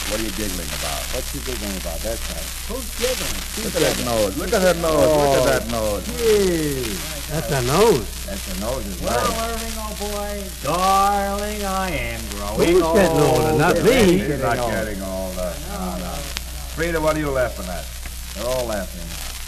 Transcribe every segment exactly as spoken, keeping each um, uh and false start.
What are you giggling about? What's you giggling about? That's right. Who's giggling? Look at that nose. Look at her nose. Look at that nose. Gee, That's a nose. That's a nose, is Well, right. Irving, old boy, darling, I am growing Who's old. getting older? Not me. He's not getting older. No, no. Frida, what are you laughing at? They're all laughing.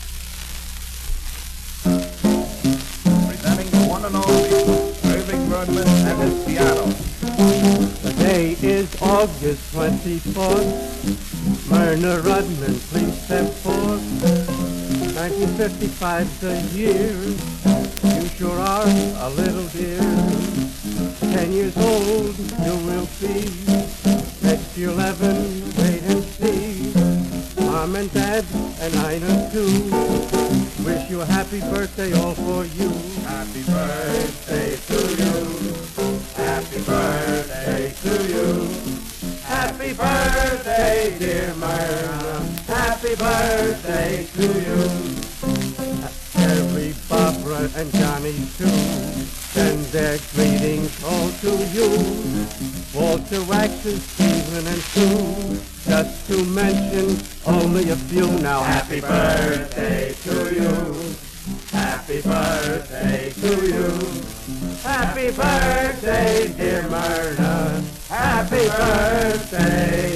Presenting the one and only Irving Bergman and his piano. Today is August twenty-fourth. Myrna Rudman, please step forth. nineteen fifty-five's the year. You sure are a little dear. Ten years old you will be. Next you'll eleven, wait and see. Mom and Dad and I know too. Wish you a happy birthday all for you. Happy birthday to you. Happy birthday to you. Happy birthday, dear Myrna. Happy birthday to you. Every Barbara and Johnny too send their greetings all to you. Walter Waxes, Stephen and Sue, just to mention only a few. Now happy birthday to you. Happy birthday to you. Happy birthday, dear Myrna. Happy birthday